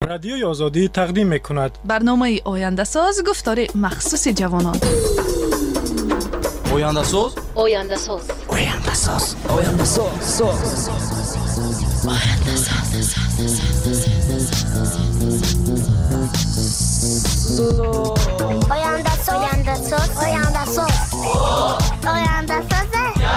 رادیوی آزادی تقدیم می‌کند. برنامه آینده ساز گفتار مخصوص جوانان. آینده ساز؟ آینده ساز. آینده ساز. آینده ساز. آینده ساز. آینده ساز. آینده ساز. آینده ساز. آینده ساز.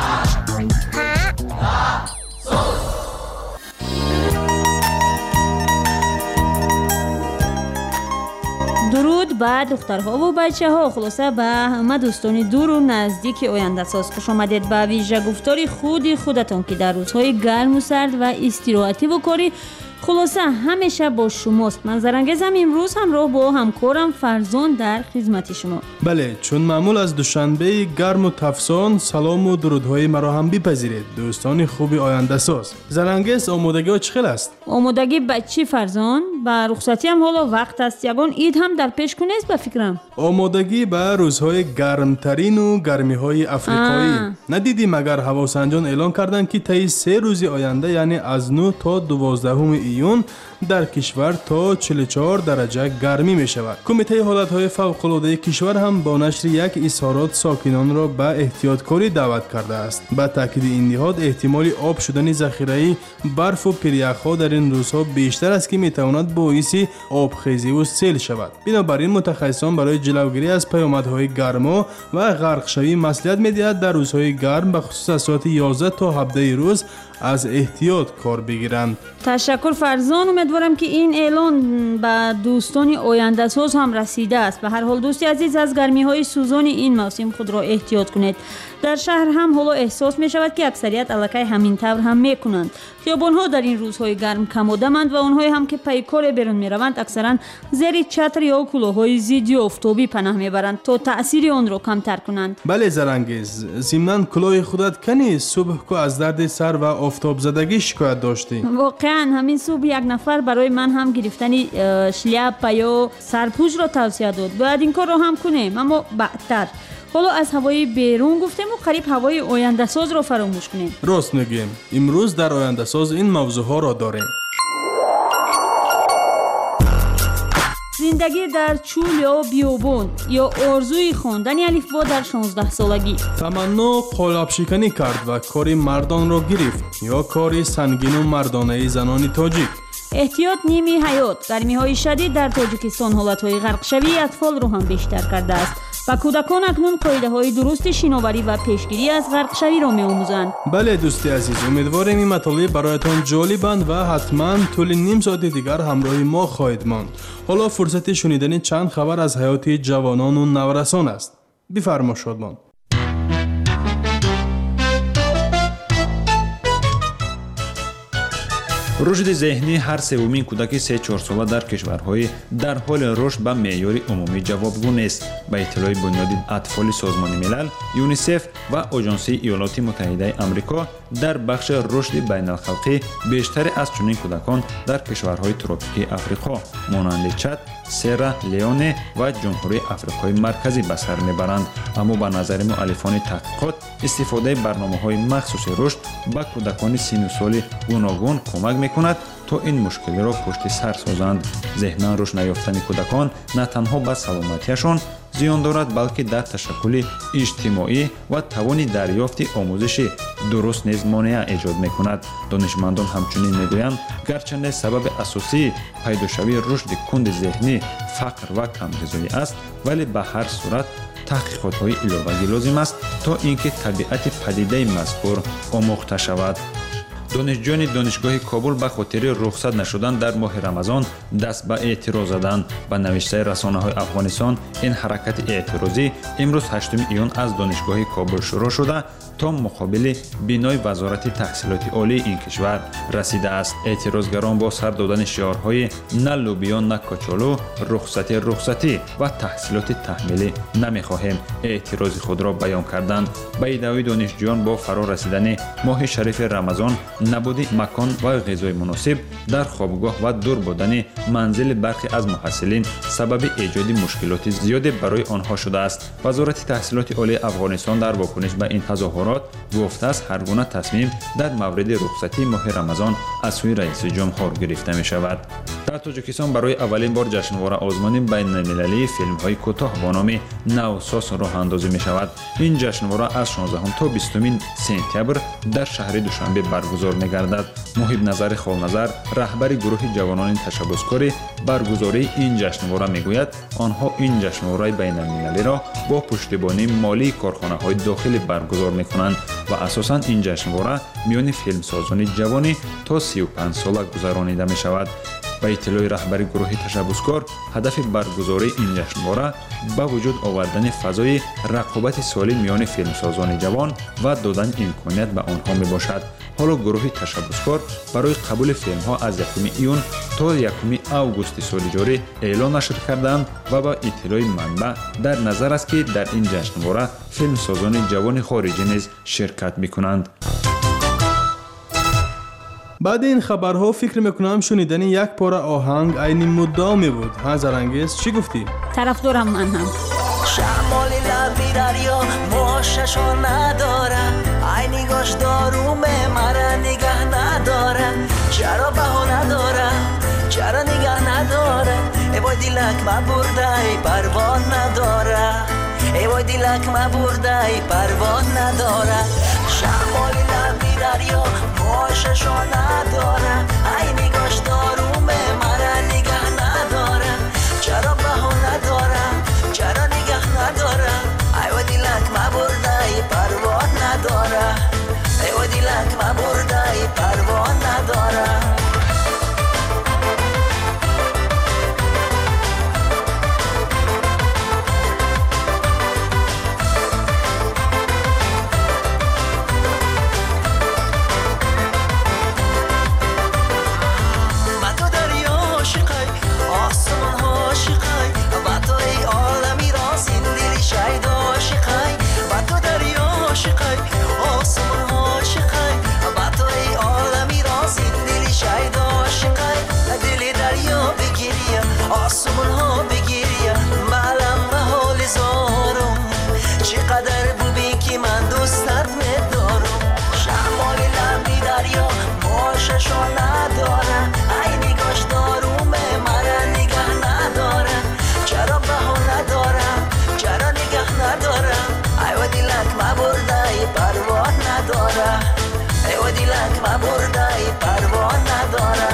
درود به دخترها و بچه ها، خلاصه به همه دوستان دور و نزدیک آینده ساز خوش آمدید به ویژه گفتاری خودتان که در روزهای گرم و سرد و استراحتی و کاری خلاصه همیشه با شماست. من زرنگزم امروز همراه با همکارم فرزان در خدمت شما. بله، چون معمول از دوشنبه گرم و تفسان سلام و درودهای مرا هم بپذیرید دوستان خوبی آینده ساز. زرنگز آمادگی ها چخیل است؟ آمادگی به چی فرزان؟ به رخصتی هم حالا وقت است، یگان عید هم در پیش کنیست به فکرم. آمادگی به روزهای گرمترین و گرمی های افریقایی. ندیدی مگر هواسنجان اعلان کردند که طی 3 روز آینده یعنی از 9 تا 12 ایون در کشور تا 44 درجه گرمی می شود. کمیته حالتهای فوق‌العاده کشور هم با نشر یک اظهارات ساکنان را به احتیاطکاری دعوت کرده است. با تاکید این نهاد احتمال آب شدن ذخیره برف و پریخ‌ها در این روزها بیشتر است که می تواند باعث آبخیزی و سیل شود. بنابراین متخصصان برای جلوگیری از پیامدهای گرما و غرق شوی مصلحت می دهند در روزهای گرم به خصوص از ساعت 11 تا 17 روز از احتیاط کار بگیرند. تشکر فرزان، امیدوارم که این اعلان به دوستان آینده ساز هم رسیده است. به هر حال دوستی عزیز، از گرمی های سوزان این موسم خود را احتیاط کنید. در شهر هم حالا احساس می شود که اکثریت الکی همین طور هم می کنند. خیابان ها در این روزهای گرم کم آدمند و آنهایی هم که پی کار بیرون می روند اکثرا زیر چتر یا کلاههای ضد آفتابی پناه می برند تا تأثیر آن را کمتر کنند. بله زرنگز، ضمناً کلاه خودت کنی صبح که از درد سر و آفتاب زدگی شکایت داشتی. واقعا همین صبح یک نفر برای من هم گرفتن شلیاپ یا سرپوش را توصیه داد. باید این کار را هم کنیم، اما بعدتر. حالا از هوای بیرون گفتیم و قریب هوای آینده ساز را فراموش کنیم. راست میگیم، امروز در آینده ساز این موضوع ها را داریم. زندگی در چول یا بیابان یا آرزوی خواندن الفبا در 16 سالگی. تمنا قالب شکنی کرد و کاری مردان را گرفت یا کاری سنگین و مردانه زنان تاجیک. احتیاط نیمی حیات. گرمی های شدید در تاجیکستان حالت های غرق شوی اطفال را هم بیشتر کرده است و کودکان اکنون قاعده های درست شناوری و پیشگیری از غرق شوی را می آموزند. بله دوستی عزیز، امیدواریم این مطالب برایتان جالبند و حتما طول نیم ساعت دیگر همراه ما خواهید ماند. حالا فرصت شنیدن چند خبر از حیات جوانان و نورسان است. بفرما شادمان. رشد ذهنی هر سومین کودک 3-4 ساله در کشورهای در حال رشد به معیار عمومی جوابگو نیست. به اطلاع بنیاد اطفال سازمان ملل، یونیسف و آژانس ایالات متحده آمریکا، در بخش رشد بین الخلقی بیشتر از چنین کودکان در کشورهای تروپیکی آفریقا مانند چاد، سیرا لیونه و جمهوری آفریقای مرکزی به سر میبرند. اما به نظر مؤلفان تحقیقات استفاده برنامه‌های مخصوص رشد به کودکان سن و سال گوناگون کمک میکند تا این مشکل را پشت سر سازند. ذهنا رشد نیافتن کودکان نه تنها به سلامتیشان زیان دارد، بلکه در تشکل اجتماعی و توان دریافت آموزش درست نیز مانع ایجاد میکند. دانشمندان همچنین میگویند گرچه سبب اساسی پیدا شوی رشد کند ذهنی فقر و کمغذایی است، ولی به هر صورت تحقیقات‌های علاوه‌ای لازم است تا اینکه طبیعت پدیده مذکور آموخته شود. دانشجویان دانشگاه کابل به خاطر رخصت نشدن در ماه رمضان دست به اعتراض زدند. به نوشته رسانه‌های افغانستان، این حرکت اعتراضی امروز 8 ایون از دانشگاه کابل شروع شده تا مقابل بنای وزارت تحصیلات عالی این کشور رسیده است. اعتراضگران با سر دادن شعارهای نه لوبیا نه کاچالو، رخصتی و تحصیلات تحمیلی نمیخواهیم اعتراض خود را بیان کردند. به ادعای دانشجویان با فرا رسیدن ماه شریف رمضان набуди макон ва ғизои муносиб дар хобгоҳ ва дур будани манзили бархе аз муҳассилин сабаби эҷоди мушкилоти зиёде барои онҳо шудааст. вазорати таҳсилоти олии афғонистон дар вокуниш ба ин тазоҳурот гуфтааст ҳар гуна тасмим дар мавриди рухсатии моҳи рамазон аз сӯи раиси ҷумҳур гирифта мешавад. дар тоҷикистон барои аввалин бор ҷашнвора озмони байналмилалии филмҳои кӯтоҳ бо номи навсос роҳандозӣ мешавад. ин ҷашнвора аз 16 то 20 сентябр дар шаҳри душанбе баргузор мегардад. муҳиб назари холназар раҳбари гурӯҳи ҷавонони ташаббускори баргузории ин ҷашнвора мегӯяд онҳо ин ҷашнвораи байналмилалиро бо пуштибонии молии корхонаҳои дохилӣ баргузор мекунанд ва асосан ин ҷашнвора миёни филмсозони ҷавонӣ то 35 сола гузаронида мешавад. ба иттилои раҳбари гурӯҳи ташаббускор ҳадафи баргузории ин ҷашнвора ба вуҷуд овардани фазои рақобати солим миёни филмсозони ҷавон ва додани имконият ба онҳо мебошад. ҳоло гурӯҳи ташаббускор барои қабули филмҳо аз 1 июн то 1 августи соли ҷорӣ эълон нашр карданд ва ба иттилои манбаъ дар назар аст ки дар ин ҷашнвора филмсозони ҷавони хориҷӣ низ ширкат мекунанд. баъди ин хабарҳо фикр мекунам шунидани як пора оҳанг айни муддао мебуд. ҳазарангез чӣ гуфтӣ? тарафдорам ман ҳам. شمالی لبی دریا موششو نداره ای نگاش دارومه مرا نگه نداره چرا بها نداره چرا نگه نداره ای وای دیلک ما برده ای پروان نداره ای وای دیلک ما برده ای پروان نداره شمالی لبی دریا موششو نداره ای نگاش دارومه مرا نگه نداره چرا بها نداره چرا نگه نداره ای و دیلک ما برده ای پروان نداره ای و دیلک ما برده ای پروان نداره آسمون ها بگیریم معلم به حال زارم چقدر ببین که من دوستت میدارم شمال لبی دریا باششو نداره ای نگاش دارومه مرا نگه نداره چرا بها نداره چرا نگه نداره ای و دیلک ما برده ای پروان نداره ای و دیلک ما برده ای پروان نداره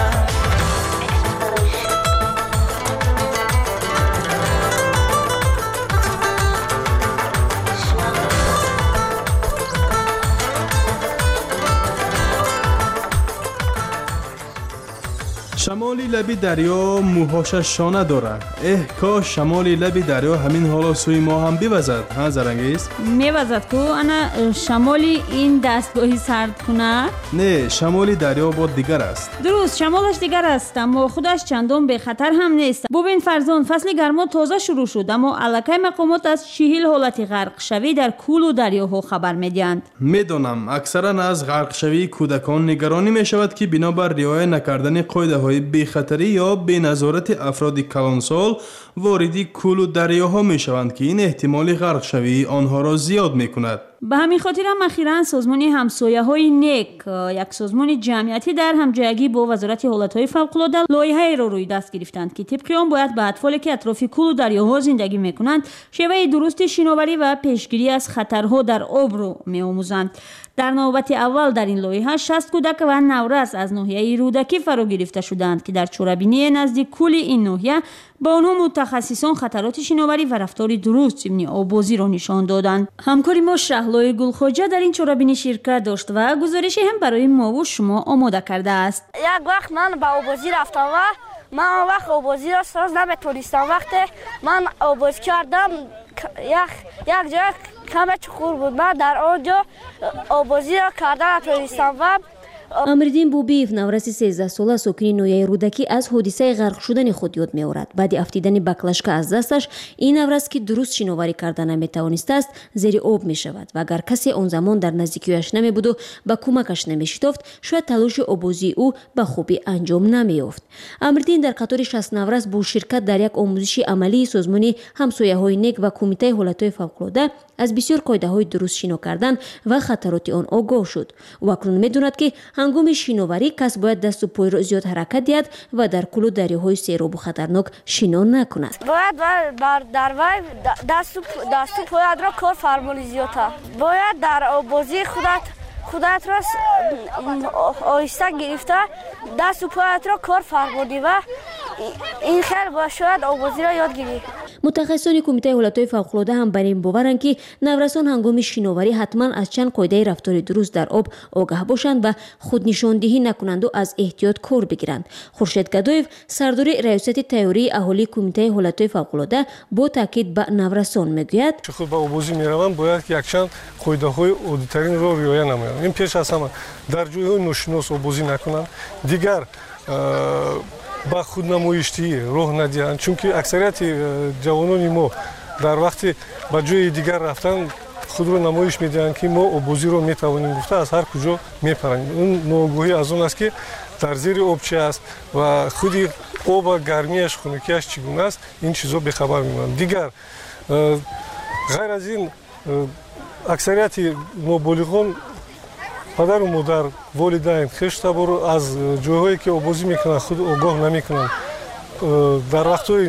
شمالی لبی دریا موهاشش شانه دارد. کاش شمالی لبی دریا همین حالا سوی ما هم بوزد. ها زرنگیز؟ میوزد کو انا شمالی این دستگاهی سرد کنه؟ نه، شمالی دریا با دیگر است. درست، شمالش دیگر است اما خودش چندان به خطر هم نیست. ببین فرزان، فصل گرما تازه شروع شد اما الکی مقامات از 40 حالت غرق شوی در کول و دریاها خبر میدهند. میدانم اکثرا از غرق شوی کودکان نگرانی می شود که بنابر رعایت نکردن قاعده‌های بی‌خطری یا بی‌نظارت افراد کلانسال واردی کول و دریاها می شوند که این احتمال غرق شوی آنها را زیاد می کند. به همین خاطر هم اخیراً سازمان همسایه‌های نیک، یک سازمان جمعیتی در همجایگی با وزارت حالت‌های فوق‌العاده لایحه‌ای را روی دست گرفتند که طبق آن باید به اطفالی که اطراف کول و دریاها زندگی می‌کنند شیوه درست شناوری و پیشگیری از خطرها در آب را می‌آموزند. در نوبت اول در این لایحه 60 کودک و نورس از ناحیه رودکی فرا گرفته شدند که در چوربینی نزدیک کول این ناحیه با آنها متخصصان خطرات شناوری و رفتار درست ضمن آببازی را نشان دادند. همکاری ما شهلای گلخواجه در این چوربینی شرکت داشت و گزارشی هم برای ما و شما آماده کرده است. یک وقت من به آببازی رفتم و من آن وقت آببازی را ساز نمیتونستم. وقتی من آببازی کردم یک جای کم چخور بود. من در آنجا آببازی را کردن نتونستم و امردین بوبیف نوراسی 13 ساله ساکنی نویای رودکی از حادثه غرق شدن خود یاد می‌آورد. بعد افتیدن بکلشکا از دستش این نوراس که درست شناوری کردن نمی‌توانسته است زیر آب می‌شود و اگر کسی آن زمان در نزدیکیش نمی‌بود و به کمکش نمی‌شتافت شاید تلاش آبوزی او به خوبی انجام نمی‌یافت. امردین در قطار 60 نوراس با شرکت در یک آموزش عملی سازمان همسایه‌های نیک و کمیته حالت‌های فوق‌العاده از بسیار قاعده‌های درست شنا کردن و خطرات آن آگاه شد. و اکنون می‌داند که هنگام شناوری کس باید دست و پای را زیاد حرکت دهد و در کل دریاهای سیراب و خطرناک شنا نکند. باید در وی دست و پایت را کار فرمانی زیادتر. باید در آبازی خودت را آهسته گرفته دست و پایت را کار فرمانی و این خیلی باید آبازی را یاد گیری. متخصصان کمیته حالت‌های فوق‌العاده هم بر این باورند که نورسان هنگام شناوری حتما از چند قاعده رفتار درست در آب آگاه باشند و خود نشاندهی نکنند و از احتیاط کار بگیرند. خورشید گدایف سردار ریاست تیاری اهالی کمیته حالت‌های فوق‌العاده با تاکید به نورسان میگوید خود به آبازی میروند باید که یکچند قاعده‌های عادی‌ترین را رعایت نمایند. این پیش از همه در جای‌های ناشناس آبازی نکنند. دیگر با خود نمایشی راه ندهند چون که اکثریت جوانان ما در وقتی به جای دیگر رفتن خود رو نمایش میدهند که ما آبازی رو میتوانیم گفته از هر کجا میپرند. اون ناآگاهی از اون است که در زیر آب چی است و خودی آب گرمیش خنکیش چگونه است این چیزا به خبر میمونند. دیگر غیر از این اکثریت نابالغان پدر و مادر والدین خشتبار از جاهایی که آبازی میکنن خود آگاه نمیکنن در وقتهای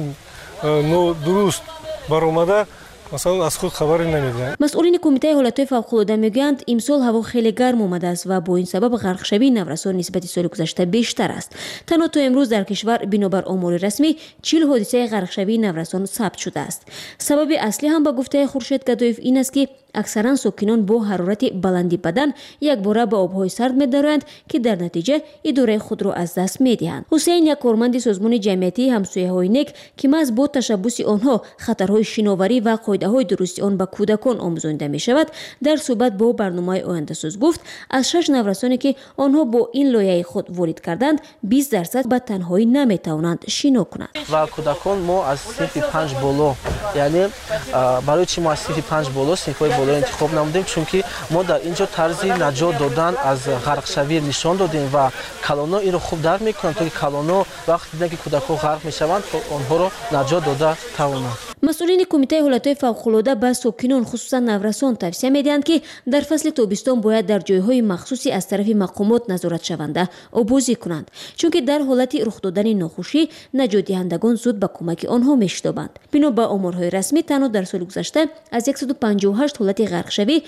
درست برآمده مثلا از خود خبری نمیدن. مسئولین کمیته حالت‌های فوق‌العاده میگویند امسال هوا خیلی گرم آمده است و با این سبب غرق شوی نورسان نسبت سال گذشته بیشتر است. تنها تا امروز در کشور بنابر آمار رسمی 40 حادثه غرق شوی نورسان ثبت شده است. سبب اصلی هم به گفته خورشید گدایف این است که اکثرا ساکنان با حرارت بلندی بدن یک باره به آبهای سرد می‌دارند که در نتیجه اداره خود را از دست می‌دهند. حسین یک کارمند سازمان جمعیتی همسایه‌های نیک که محض با تشبث آنها خطرهای شناوری و قاعده‌های درست آن به کودکان آموزانده می‌شود در صحبت با برنامه آینده‌ساز گفت از 6 نورسانی که آنها با این لایحه خود وارد کردند 20% به تنهایی نمی‌توانند شنا کنند. و کودکان ما از صنف 5 بالا یعنی برای چی ما از صنف 5 بالا صنف‌های بالا انتخاب نمودیم چون که ما در اینجا طرزی نجات دادن از غرق شوی نشان دادیم و کلانا این رو خوب درک میکنن تا که کلانا وقتی دیدن که کودک‌ها غرق میشوند آنها رو نجات داده توانند. مسئولین کمیته حالت‌های فوق‌العاده به ساکنان خصوصا نورسان توصیه می‌دهند که در فصل تابستان باید در جای‌های مخصوصی از طرف مقامات نظارت شونده آبازی کنند چون که در حالت رخ دادن ناخوشی نجات دهندگان زود به کمک آنها می‌شتابند. بنا به آمارهای رسمی تنها در سال گذشته از 158 حالت غرق شوی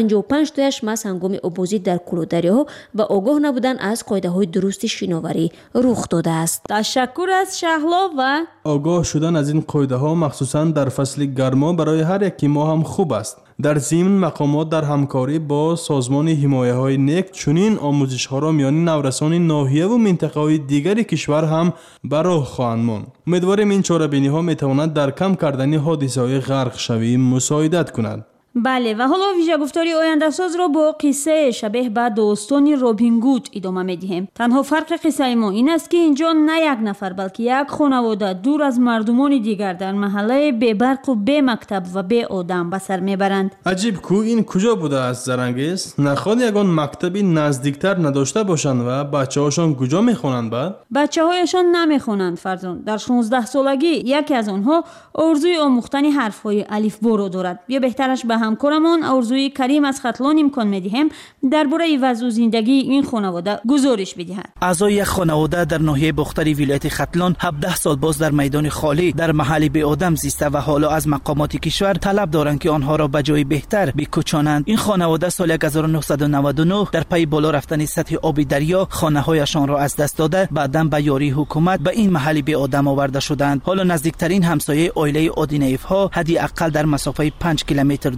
55 تایش محض هنگام آبازی در کل دریاها و آگاه نبودن از قاعده‌های درست شناوری رخ داده است. تشکر از شهلا و آگاه شدن از این قاعده‌ها مخصوصاً در فصل گرما برای هر یکی ما هم خوب است. در ضمن مقامات در همکاری با سازمان حمایه‌های نیک چنین آموزش‌ها را میان نورسان ناحیه و منطقه‌های دیگر کشور هم به راه خواهند ماند. امیدواریم این چاره‌بینی‌ها می‌تواند در کم کردن حادثه‌های غرق شوی مساعدت کند. بله و حالا ویژه گفتاری آینده ساز را با قصه شبیه به داستان رابین گود ادامه میدیم. تنها فرق قصه ما این است که اینجا نه یک نفر بلکه یک خانواده دور از مردمان دیگر در محله بی برق و بی مکتب و بی آدم به سر میبرند. عجیب کو این کجا بوده است زرنگیز؟ نخواد یگان مکتبی نزدیکتر نداشته باشند و بچه‌هاشان کجا میخوانند بعد؟ بچه‌هایشان نمیخوانند فرزند. در 16 سالگی یکی از آنها آرزوی آموختن حرف‌های الفبا را دارد. یا بهترش به همکارمان آرزوی کریم از خطلان امکان می‌دهیم درباره وضع زندگی این خانواده گزارش بدهند. اعضای یک خانواده در ناحیه بختری ولایت خطلان 17 سال باز در میدان خالی در محل بی آدم زیسته و حالا از مقامات کشور طلب دارند که آنها را به جای بهتر بکوچانند. این خانواده سال 1999 در پی بالا رفتن سطح آب دریا خانه‌هایشان را از دست داده بعداً به یاری حکومت به این محل بی آدم آورده شدند. حالا نزدیکترین همسایه عائله آدینیف ها حداقل در مسافت 5 کیلومتر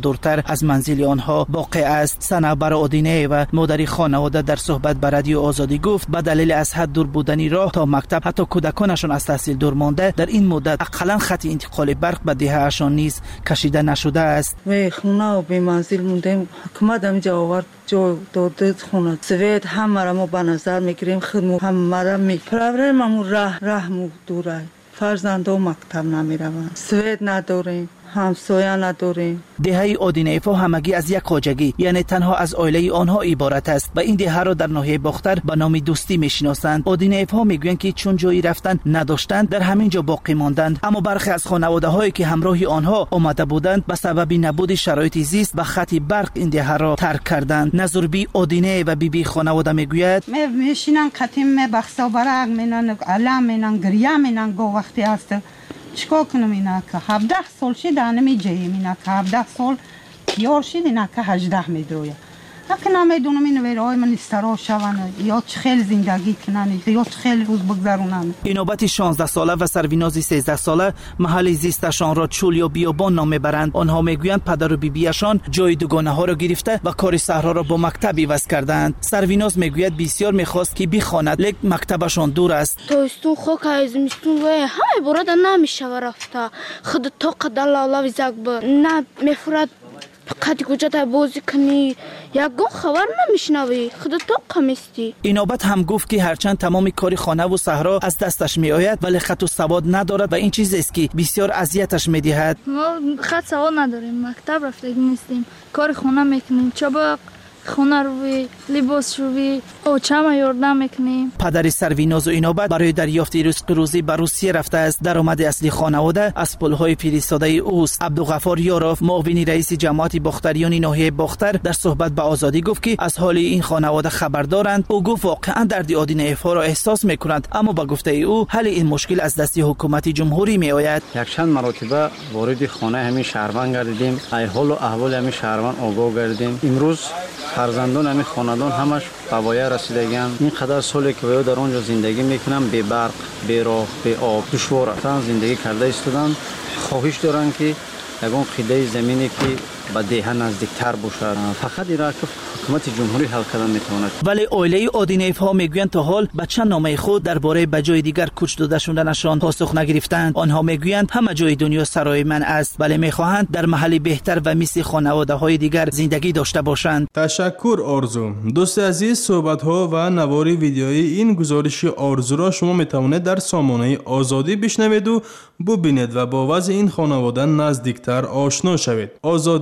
دورتر از منزل آنها واقع است. صنعبر آدینه و مادری خانواده در صحبت با رادیو آزادی گفت به دلیل از حد دور بودنی راه تا مکتب حتی کودکانشان از تحصیل دور مانده در این مدت اقلا خط انتقال برق به دهه‌شان نیز کشیده نشده است. و خونه و به منزل موندیم، حکومت هم جا آورد، جا داده خونه سوید همه را ما به نظر میگیریم، خدمت همه را میگیریم. ما راه دوره فرزندان مکتب نمیروند، سوید نداریم، همسایه نداریم. دهه آدینه‌فا همگی از یک خواجگی یعنی تنها از عائله آنها عبارت است و این دهه را در ناحیه باختر به نام دوستی میشناسند. آدینه‌فا میگویند که چون جایی رفتن نداشتند در همین جا باقی ماندند، اما برخی از خانواده‌هایی که همراه آنها آمده بودند به سبب نبود شرایط زیست و خط برق این دهه را ترک کردند. نظربی آدینه و بیبی خانواده میگوید میشینن قطیم بخسا برق مینن علم مینن گریه مینن گو وقتی است چیکار کنم اینا که 17 سال شد دانمی جیم اینا که 17 سال یار شد اینا که 18 میدرویه اگه نمیدونم این ویرای من استرا شوند یا چه خیلی زندگی کنن یا چه خیلی روز بگذرونن. اینوبت 16 ساله و سرویناز 13 ساله محل زیستشان را چول یا بیابان نام میبرند. آنها میگویند پدر و بیبیشان جای دوگانه ها را گرفته و کار صحرا را با مکتب عوض کردند. سرویناز میگوید بسیار میخواست که بخواند لیک مکتبشان دور است. تابستون خوک زمستون و همه برات نمیشه رفته خود تو قدر لالا ویزاک نه میفرد قدی کجا بازی کنی یکگاه خبر نمیشنوی خود تو کمیستی. اینوبت هم گفت که هرچند تمام کاری خانه و صحرا از دستش می آید ولی خط و سواد ندارد و این چیزی است که بسیار اذیتش میدهد. ما خط سواد نداریم، مکتب رفتگی نیستیم، کار خانه میکنیم، چابق خونه روی لباس روی اوچم یاردم میکنیم. پدر سرویناز و اینوبت برای دریافت رزق روزی به روسیه رفته است. درآمد اصلی خانواده از پولهای فرستاده اوست. عبدالغفار یاروف معاون رئیس جماعت باختریان ناحیه باختر در صحبت با آزادی گفت که از حال این خانواده خبر دارند. او گفت واقعا درد آدینه‌فا را احساس میکنند، اما با گفته او حل این مشکل از دست حکومت جمهوری می آید. یک چند مرتبه وارد خانه همین شهروند گردیدیم، ای حال و احوال همین شهروند آگاه گردیدیم. امروز فرزندان همین خاندان همش به وایه رسیدگان. این قدر سالی که ویا در آنجا زندگی میکنن، به برق، به راه، به آب دشوار زندگی کرده ایستادن. خواهش دارن که یگان قطعه زمینی که به دهه نزدیکتر باشد. فقط این را که حکومت جمهوری حل کردن میتواند. ولی عائله آدینه‌فا میگویند تا حال به چند نامه خود درباره به جای دیگر کوچ داده شدنشان پاسخ نگرفتند. آنها میگویند همه جای دنیا سرای من است، ولی میخواهند در محلی بهتر و مثل خانواده‌های دیگر زندگی داشته باشند. تشکر آرزو. دوست عزیز، صحبت‌ها و نوار ویدیویی این گزارش آرزو را شما میتوانید در سامانه آزادی بشنوید و ببینید و با وضع این خانواده نزدیکتر آشنا شوید.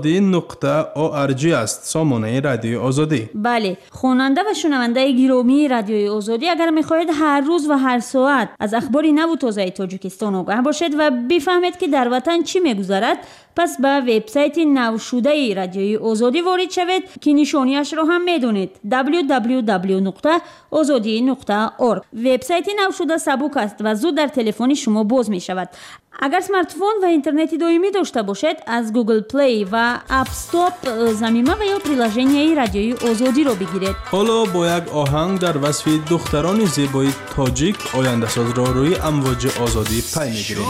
azadi.org است سامانه رادیو آزادی. بله، خواننده و شنونده گرامی رادیوی آزادی، اگر می‌خواهید هر روز و هر ساعت از اخبار نو و تازه تاجیکستان آگاه باشید و بفهمید که در وطن چی می‌گذرد، پس به وبسایت نو شده رادیوی آزادی وارد شوید که نشانیش را هم میدونید www.azadi.org. وبسایت نو شده سبک است و زود در تلفن شما باز می شود. اگر سمارت فون و اینترنتی دائمی داشته باشید، از گوگل پلی و اپ استور ضمیمه و یا پریلژنی رادیوی آزادی را بگیرید. حالا با یک آهنگ در وصف دختران زیبای تاجیک آینده ساز را روی امواج آزادی پی میگیریم.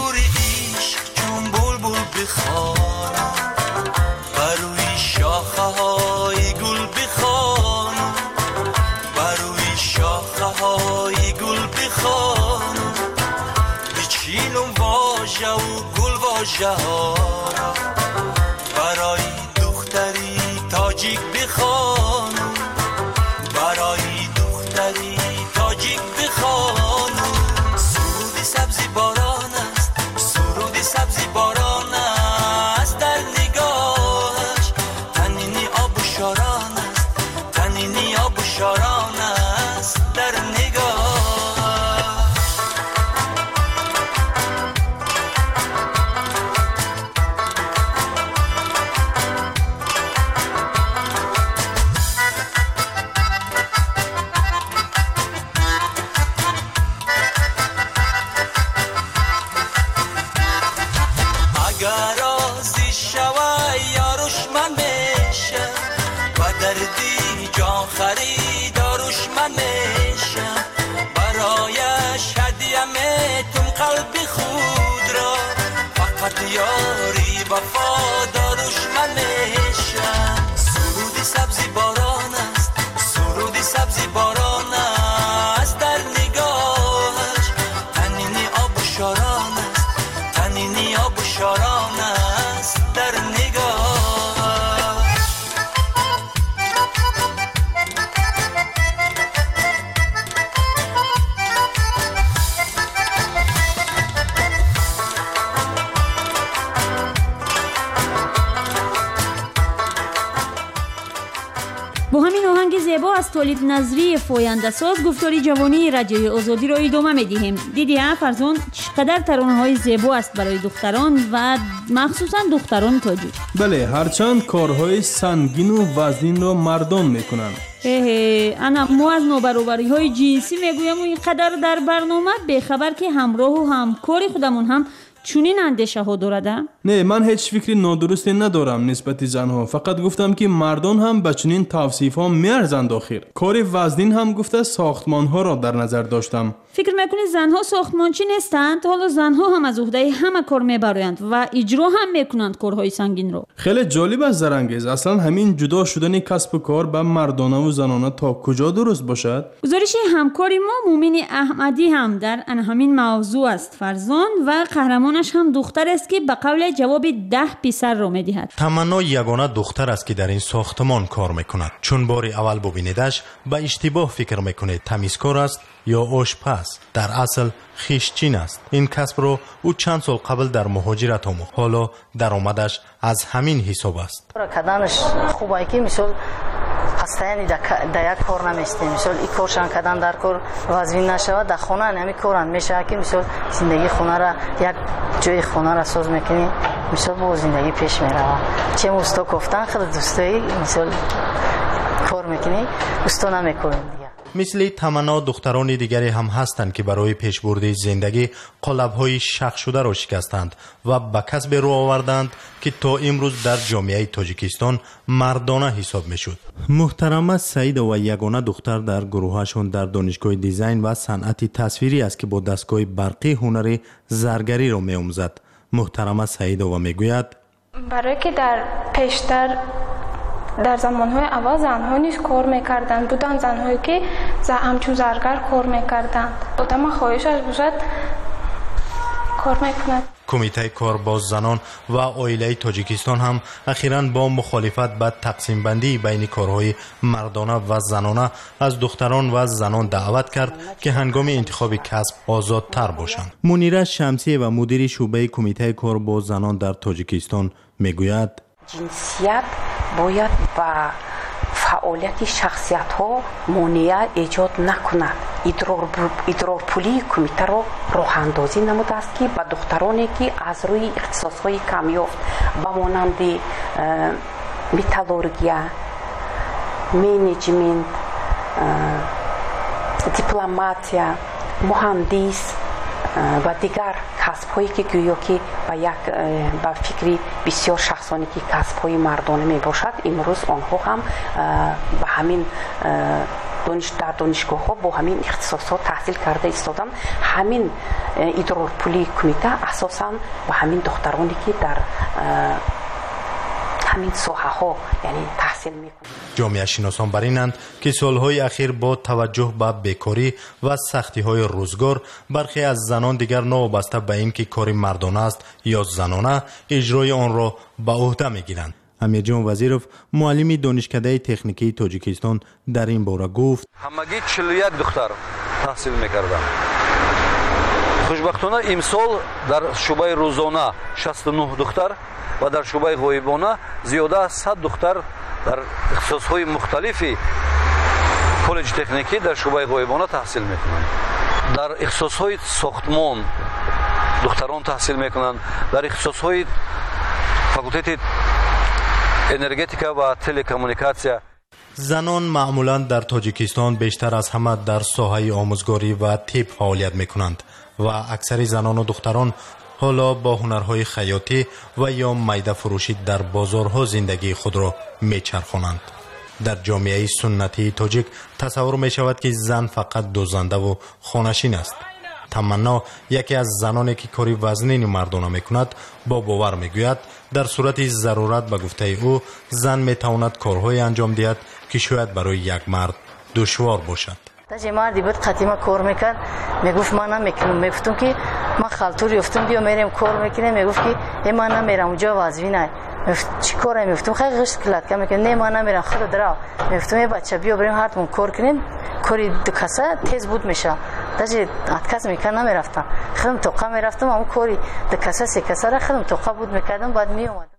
بخوانم بروی شاخه های گل بخوانم بروی شاخه های گل بخوانم بچینم واژه و گل واژه ها را برای دختری تاجیک بخوانم برای دختری تاجیک بخوانم. سرود سبزی باران است، سرود سبزی باران شاران است در نگاه. اگر راضی شوی یاروش من بشه و دردی جان خرید من میشم برایش هدیه میتونم قلب خود را فقط یاری وفادارش من میشم بیچاران است در نگاه. با همین آهنگ زیبا از تولید نظری فوینده ساز گفتاری جوانی رادیوی آزادی را ادامه می‌دهیم. دیدی فرزون چقدر ترانه‌های زیبا است برای دختران و مخصوصا دختران تاجیک. بله، هرچند کارهای سنگین و وزنین را مردان میکنند. انا ما از نابرابری‌های جنسی میگویم و اینقدر در برنامه بخبر که همراه و همکاری خودمون هم چونین اندیشه ها دارده؟ نه، من هیچ فکری نادرستی ندارم نسبت زنها. فقط گفتم که مردان هم به چنین توصیف ها میارزند. آخر کار وزنین هم گفته ساختمان ها را در نظر داشتم. فکر میکنی زنها ساختمانچی نیستند؟ حالا زنها هم از عهده همه کار میبرند و اجرا هم میکنند کارهای سنگین رو. خیلی جالب است زرنگیز. اصلا همین جدا شدن کسب و کار به مردانه و زنانه تا کجا درست باشد؟ گزارش همکاری ما مومن احمدی هم در همین موضوع است فرزان و قهرمانش هم دختر است که به قول جواب 10 پسر را میدهد. تمنا یگانه دختر است که در این ساختمان کار میکند. چون بار اول ببینیدش به اشتباه فکر میکنه تمیزکار است یا آشپز. در اصل خویشچین است. این کسب رو او چند سال قبل در مهاجرت آموخت. حالا درآمدش از همین حساب است. کردنش خوبه که مثلا پستانی در یک کار نمیستیم. مثلا این کارشان کردن در کار وزین نشود در خانه نمی کارن میشه که مثلا زندگی خانه را یک جای خانه را ساز میکنی. مثلا با زندگی پیش میره. چه مستا گفتن خیلی دوستایی مثلا کار میکنی دوستا نمیکنی. مثل تمنا دختران دیگری هم هستند که برای پیشبرد زندگی قالب‌های شق شده را شکستند و به کسب رو آوردند که تا امروز در جامعه تاجیکستان مردانه حساب میشد. محترمه سعید و یگانه دختر در گروهشون در دانشگاه دیزاین و صنعت تصویری است که با دستگاه برقی هنری زرگری را می‌آموزد. محترمه سعید و میگوید برای که در پیشتر در زمانهای اول زنها نیز کار میکردند. بودن زنهایی که همچون زرگر کار میکردند. آدم خواهشش باشد کار میکند. کمیته کارباز زنان و عائله تاجیکستان هم اخیراً با مخالفت به تقسیم بندی بین کارهای مردانه و زنانه از دختران و زنان دعوت کرد که هنگام انتخاب کسب آزادتر باشند. منیره شمسی و مدیر شعبه کمیته کارباز زنان در تاجیکستان میگوید جنسیت باید با فعالیت شخصیت ها مانع ایجاد نکند. ادرارپولی کمیته را راه اندازی نموده است که به دخترانی که از روی اختصاص های کم یافت با مانند متالورگیا، منیجمنت، دیپلماتیا، مهندس و دیگر کسب هایی که گویا که با فکری بسیار شخصانی که کسب های مردانه می باشد امروز آنها هم با همین در دانشگاه ها با همین اختصاصات تحصیل کرده ایستادن. همین ادرارپولی کمیته اساسا با همین دخترانی که در همین ساحه ها یعنی تحصیل میکنند. جامعه شناسان بر اینند که سالهای اخیر با توجه به بیکاری و سختی های روزگار برخی از زنان دیگر نابسته به این که کاری مردانه است یا زنانه اجرای آن را به عهده میگیرند. امیرجان وزیرов معلم دانشکده تکنیکی تاجیکستان در این باره گفت همگی 41 دختر تحصیل میکردند. خوشبختانه امسال در شعبه روزانه 69 دختر و در شعبه غایبانه زیاده از 100 دختر در اختصاص‌های مختلفی کالج تکنیکی در شعبه غایبانه تحصیل میکنند. در اختصاص‌های ساختمان دختران تحصیل میکنند. در اختصاص‌های فاکولته انرژتیکا و تلکمونیکاسیا. زنان معمولا در تاجیکستان بیشتر از همه در ساحه آموزگاری و طب فعالیت میکنند و اکثر زنان و دختران حالا با هنرهای خیاطی و یا میده فروشی در بازارها زندگی خود را میچرخانند. در جامعه سنتی تاجیک تصور می شود که زن فقط دوزنده و خانشین است. تمنا یکی از زنانی که کاری وزنین مردانه میکند با باور میگوید در صورت ضرورت به گفته او زن میتواند کارهای انجام دهد که شاید برای یک مرد دشوار باشد. تاجی مردی بود قدیما کار میکرد میگفت من نمیکنم میگفتم که من خالتور یافتم بیا میریم کار میکنیم میگفت که من نمیرم اونجا وظیفه نه چی کاری میگفتم خیلی غشت کلات کم میکنم نه من نمیرم خود درا میگفتم بچه بیا بریم هرتمون کار کنیم کاری دو کاسه تیز بود میشه تاجی اتکاس میکنم نمیرفتم خودم توقع میرفتم اون کاری دو کاسه سه کاسه را خودم توقع بود میکردم بعد میومدم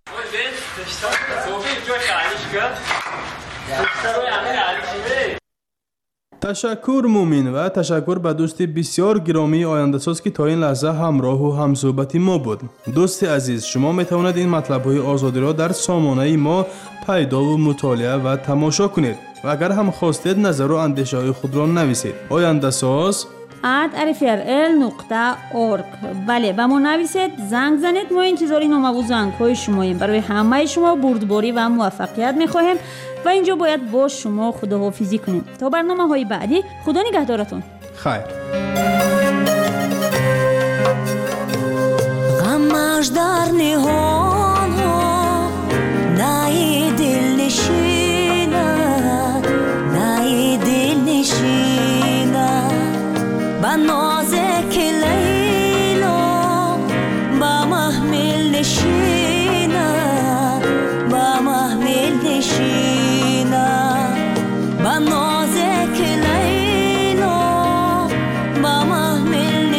تشکر مومین و تشکر به دوست بسیار گرامی آینده‌ساز که تا این لحظه همراه و همصحبتی ما بود. دوست عزیز شما میتواند این مطلب‌های آزادی را در سامانه ما پیدا و مطالعه و تماشا کنید و اگر هم خواستید نظر و اندیشه‌های خود را نویسید. آینده‌ساز @rfrl.org بله و ما نویسید زنگ زنید ما انتظار نامه و زنگ‌های شماییم برای همه شما بردباری و موفقیت می‌خواهیم و اینجا باید با شما خداحافظی کنیم تا برنامه‌های بعدی. خدا نگهدارتون. خیر. غمش در نهان ها نای دل نشیند نای دل نشیند با نازک لیلا با محمل نشیند با محمل نشیند با نازک لیلا با محمل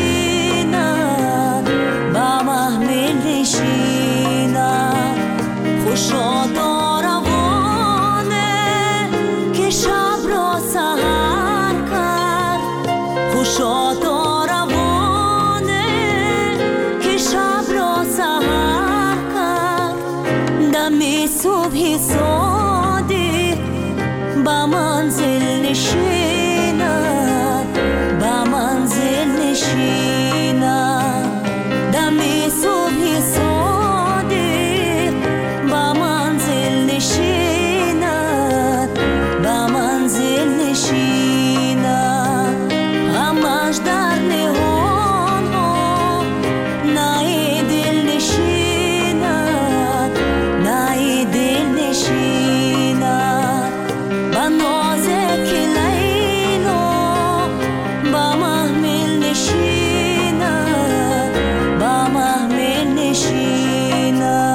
نشیند با محمل نشیند خوشا داروانه که شب را سحر کرد خوشا داروانه که شب را سحر کرد دم صبح صادق با منزل نشیند با منزل نشیند دم صبح صادق با منزل نشیند با منزل نشیند غمش در نهان ها نای دل نشیند نای دل نشیند با نازک لیلا با محمل نشیند با محمل نشیند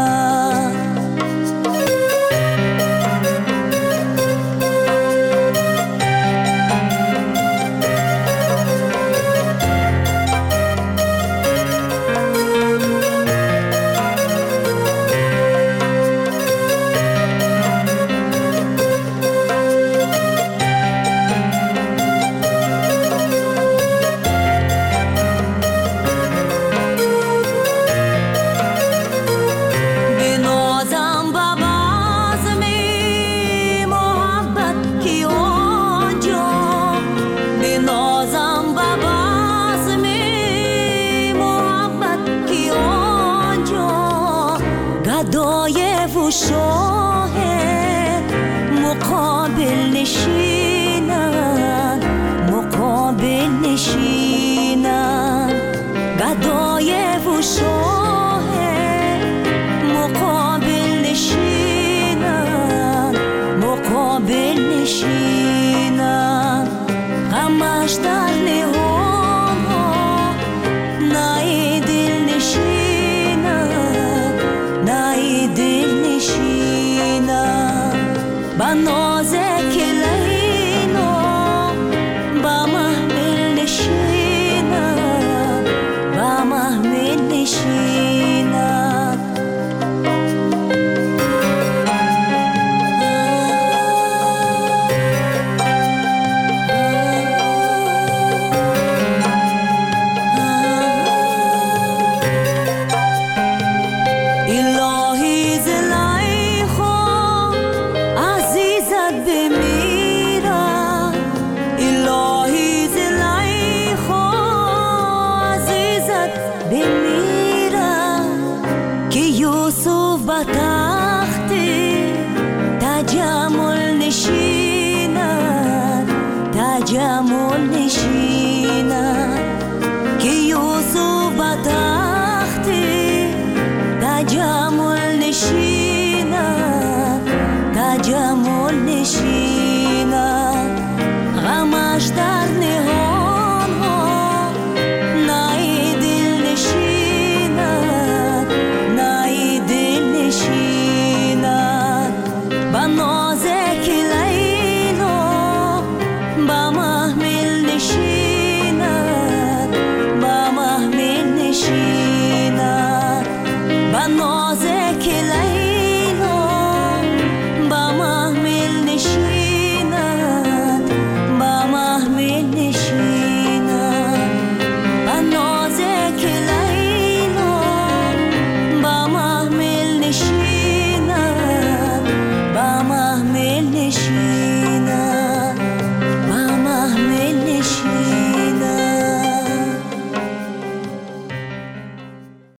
بنازم با بزم محبت کی آنجا بنازم با بزم محبت کی آنجا گدای و شاه مقابل نشینند مقابل نشینند گدای و شاه مقابل نشینند مقابل نشینند غمش در نهان ها نای دل نشینند نای دل نشینند با نازک لیلا با محمل نشینند با محمل نشینند